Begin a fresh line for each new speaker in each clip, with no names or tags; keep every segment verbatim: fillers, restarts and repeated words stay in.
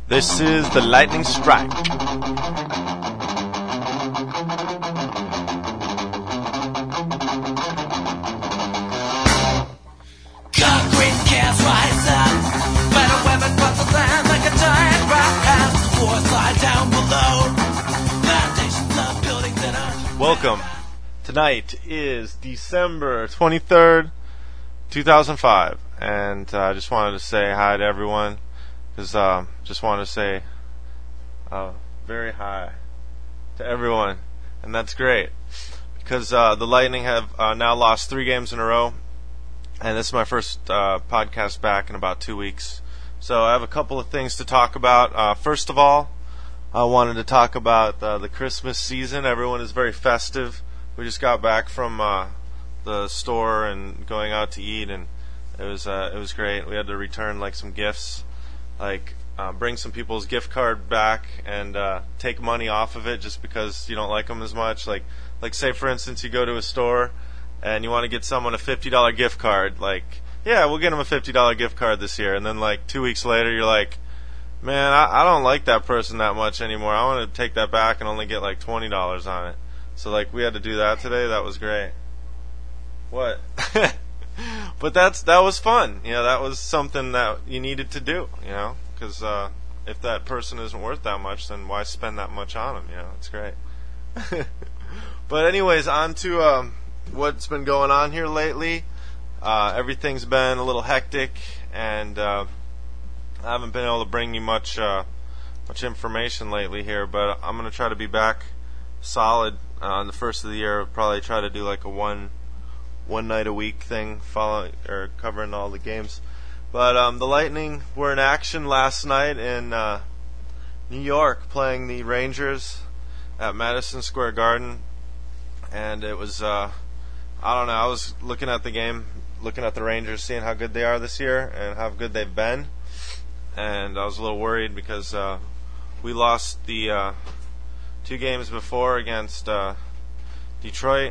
This is the Lightning Strike.
Concrete cast rise up. Better weapon puts the land like a giant rock house. War slide down below. Foundations of buildings that are.
Welcome. Tonight is December twenty-third, two thousand five, and I uh, just wanted to say hi to everyone. Because uh, just wanted to say uh, very hi to everyone, and that's great. Because uh, the Lightning have uh, now lost three games in a row, and this is my first uh, podcast back in about two weeks. So I have a couple of things to talk about. Uh, first of all, I wanted to talk about uh, the Christmas season. Everyone is very festive. We just got back from uh, the store and going out to eat, and it was uh, it was great. We had to return like some gifts. Like, uh, bring some people's gift card back and uh, take money off of it just because you don't like them as much. Like, like say for instance, you go to a store and you want to get someone a fifty dollar gift card. Like, yeah, we'll get them a fifty dollar gift card this year. And then like two weeks later, you're like, man, I, I don't like that person that much anymore. I want to take that back and only get like twenty dollars on it. So like we had to do that today. That was great. What? But that's that was fun. You know, that was something that you needed to do. You know, because uh, if that person isn't worth that much, then why spend that much on them? You know, it's great. But anyways, on to um, what's been going on here lately. Uh, everything's been a little hectic, and uh, I haven't been able to bring you much uh, much information lately here. But I'm gonna try to be back solid uh, on the first of the year. I'll probably try to do like a one. one night a week thing, following or covering all the games. But um, the Lightning were in action last night in uh, New York, playing the Rangers at Madison Square Garden, and it was uh, I don't know. I was looking at the game, looking at the Rangers, seeing how good they are this year and how good they've been, and I was a little worried because uh, we lost the uh, two games before against uh, Detroit.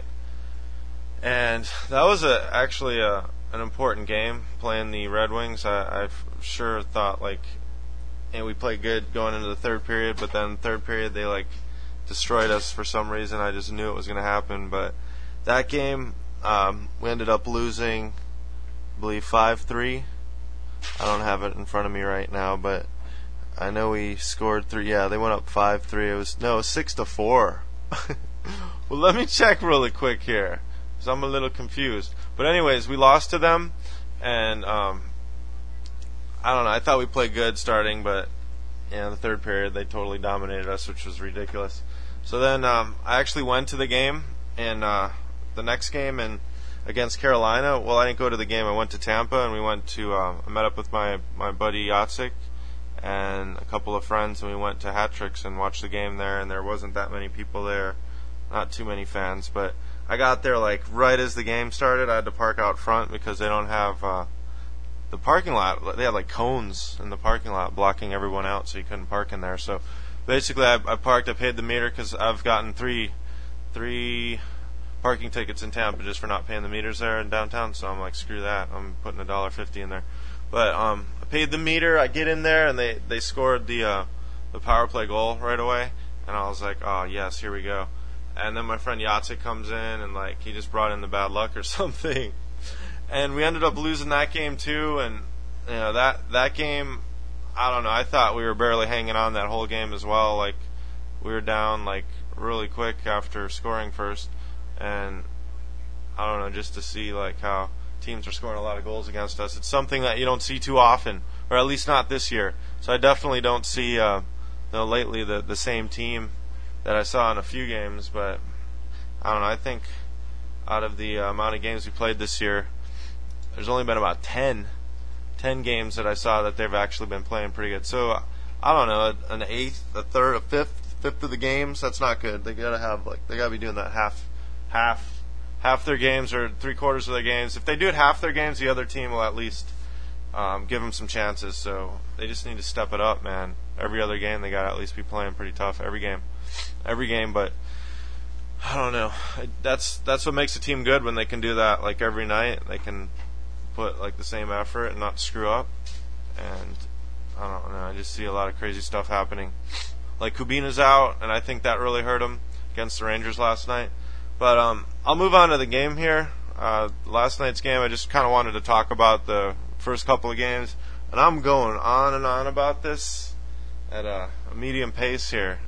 And that was a, actually a, an important game, playing the Red Wings. I, I sure thought, like, and we played good going into the third period, but then third period they, like, destroyed us for some reason. I just knew it was going to happen. But that game, um, we ended up losing, I believe, five three. I don't have it in front of me right now, but I know we scored three. Yeah, they went up five three. It was, no, six to four. Well, let me check really quick here. So I'm a little confused. But anyways, we lost to them, and um, I don't know. I thought we played good starting, but you know, the third period they totally dominated us, which was ridiculous. So then um, I actually went to the game, and uh, the next game and against Carolina. Well, I didn't go to the game. I went to Tampa, and we went to. Uh, I met up with my my buddy Yatsik and a couple of friends, and we went to Hat Tricks and watched the game there. And there wasn't that many people there, not too many fans, but. I got there like right as the game started. I had to park out front because they don't have uh, the parking lot. They had like cones in the parking lot blocking everyone out, so you couldn't park in there. So basically, I, I parked. I paid the meter because I've gotten three three parking tickets in Tampa just for not paying the meters there in downtown. So I'm like, screw that. I'm putting a dollar fifty in there. But um, I paid the meter. I get in there and they they scored the uh, the power play goal right away, and I was like, oh yes, here we go. And then my friend Yatsik comes in, and like he just brought in the bad luck or something, and we ended up losing that game too. And you know that that game, I don't know. I thought we were barely hanging on that whole game as well. Like we were down like really quick after scoring first, and I don't know, just to see like how teams are scoring a lot of goals against us. It's something that you don't see too often, or at least not this year. So I definitely don't see uh, you know, lately the the same team that I saw in a few games, but I don't know. I think out of the uh, amount of games we played this year, there's only been about ten, ten games that I saw that they've actually been playing pretty good. So I don't know, an eighth, a third, a fifth, fifth of the games. That's not good. They gotta have like they gotta be doing that half, half, half their games or three quarters of their games. If they do it half their games, the other team will at least um, give them some chances. So they just need to step it up, man. Every other game they gotta at least be playing pretty tough. Every game. Every game, but I don't know. That's that's what makes a team good when they can do that. Like every night, they can put like the same effort and not screw up. And I don't know. I just see a lot of crazy stuff happening. Like Kubina's out, and I think that really hurt him against the Rangers last night. But um, I'll move on to the game here. Uh, last night's game, I just kind of wanted to talk about the first couple of games, and I'm going on and on about this at a, a medium pace here.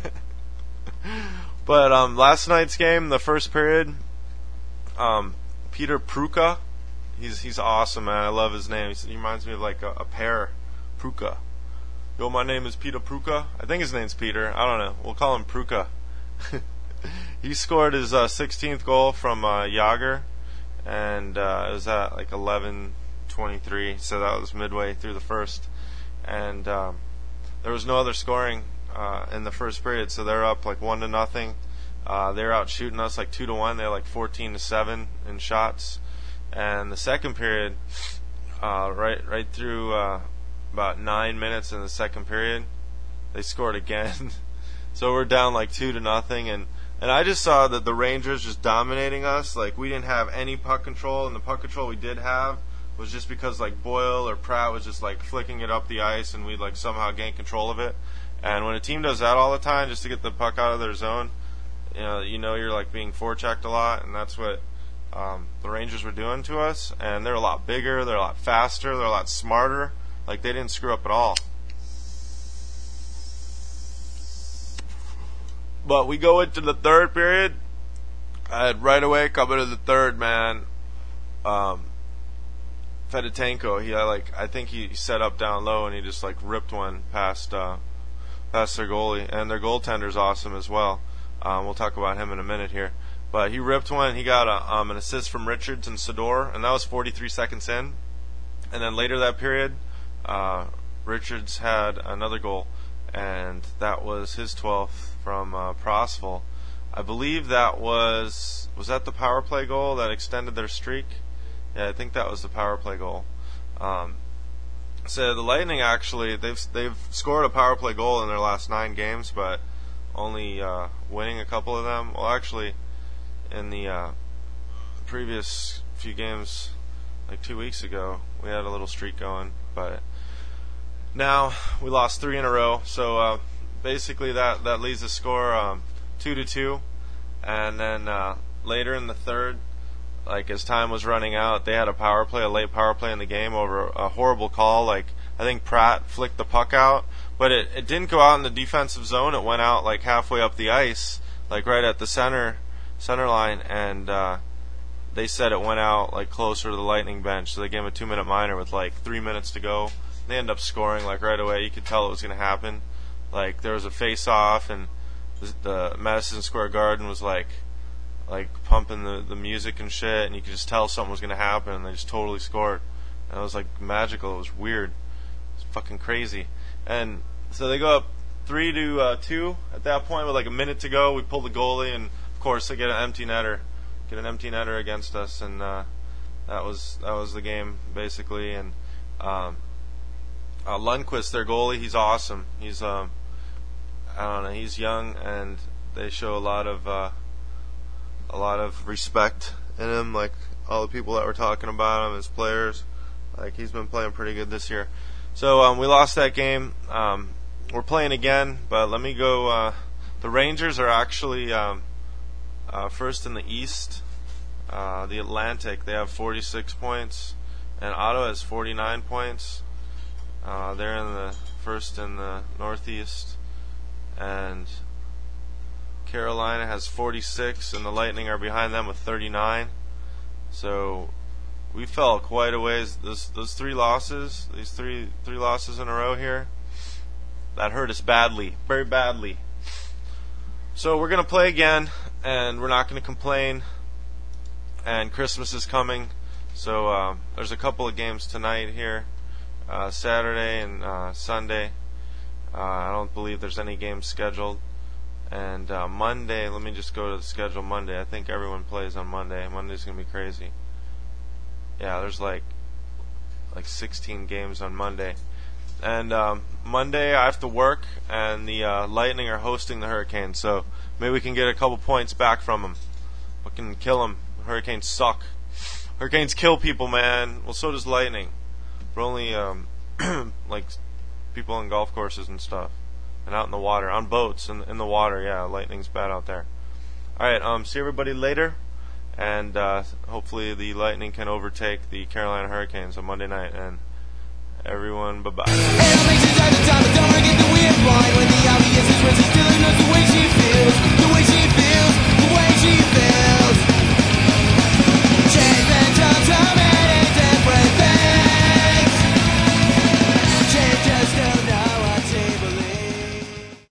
But um, last night's game, the first period, um, Peter Pruka, he's he's awesome, man. I love his name. He's, he reminds me of like a, a pear, Pruka. Yo, my name is Peter Pruka. I think his name's Peter. I don't know. We'll call him Pruka. He scored his uh, sixteenth goal from uh, Yager, and uh, it was at like eleven twenty-three, so that was midway through the first. And um, there was no other scoring uh, in the first period, so they're up like one to nothing. Uh, they're out shooting us like two to one. They're like fourteen to seven in shots. And the second period, uh, right right through uh, about nine minutes in the second period, they scored again. So we're down like two to nothing, and and I just saw that the Rangers just dominating us. Like, we didn't have any puck control, and the puck control we did have was just because like Boyle or Pratt was just like flicking it up the ice, and we'd like somehow gain control of it. And when a team does that all the time just to get the puck out of their zone, you know, you know you're like being forechecked a lot, and that's what um, the Rangers were doing to us. And they're a lot bigger, they're a lot faster, they're a lot smarter. Like, they didn't screw up at all. But we go into the third period, and right away coming to the third, man, um, Fedotenko, he like I think he set up down low and he just like ripped one past uh, past their goalie, and their goaltender's awesome as well. Um, we'll talk about him in a minute here, but he ripped one. He got a, um, an assist from Richards and Sador, and that was forty-three seconds in. And then later that period, uh, Richards had another goal, and that was his twelfth from uh, Prosval. I believe that was was that the power play goal that extended their streak. Yeah, I think that was the power play goal. Um, so the Lightning actually they've they've scored a power play goal in their last nine games, but only uh, winning a couple of them. Well, actually, in the uh, previous few games, like two weeks ago, we had a little streak going, but now we lost three in a row. So uh, basically, that that leaves the score um, two to two, and then uh, later in the third, like as time was running out, they had a power play, a late power play in the game over a horrible call. Like, I think Pratt flicked the puck out, but it, it didn't go out in the defensive zone. It went out like halfway up the ice, like right at the center center line, and uh, they said it went out like closer to the Lightning bench. So they gave him a two minute minor with like three minutes to go. They ended up scoring like right away. You could tell it was going to happen. Like, there was a face off, and the, the Madison Square Garden was like like pumping the, the music and shit, and you could just tell something was going to happen, and they just totally scored. And it was like magical. It was weird. It was fucking crazy. And so they go up three to uh, two at that point with like a minute to go. We pull the goalie, and of course they get an empty netter, get an empty netter against us, and uh, that was that was the game basically. And um, uh, Lundqvist, their goalie, he's awesome. He's um, I don't know, he's young, and they show a lot of uh, a lot of respect in him. Like all the people that were talking about him as players, like he's been playing pretty good this year. So um, we lost that game. Um, we're playing again, but let me go. Uh, the Rangers are actually um, uh, first in the East. Uh, the Atlantic, they have forty-six points, and Ottawa has forty-nine points. Uh, they're in the first in the Northeast, and Carolina has forty-six, and the Lightning are behind them with thirty-nine. So we fell quite a ways. Those those three losses, these three three losses in a row here, that hurt us badly, very badly. So we're gonna play again, and we're not gonna complain. And Christmas is coming, so uh, there's a couple of games tonight here, uh, Saturday and uh, Sunday. Uh, I don't believe there's any games scheduled. And uh, Monday, let me just go to the schedule Monday. I think everyone plays on Monday. Monday's gonna be crazy. Yeah, there's like like sixteen games on Monday. And um, Monday I have to work, and the uh, Lightning are hosting the Hurricanes, so maybe we can get a couple points back from them. We can kill them. Hurricanes suck. Hurricanes kill people, man. Well, so does Lightning. We're only um, like people on golf courses and stuff, and out in the water, on boats and in the water. Yeah, lightning's bad out there. All right, um, see everybody later, and uh, hopefully the lightning can overtake the Carolina Hurricanes on Monday night. And everyone, bye bye.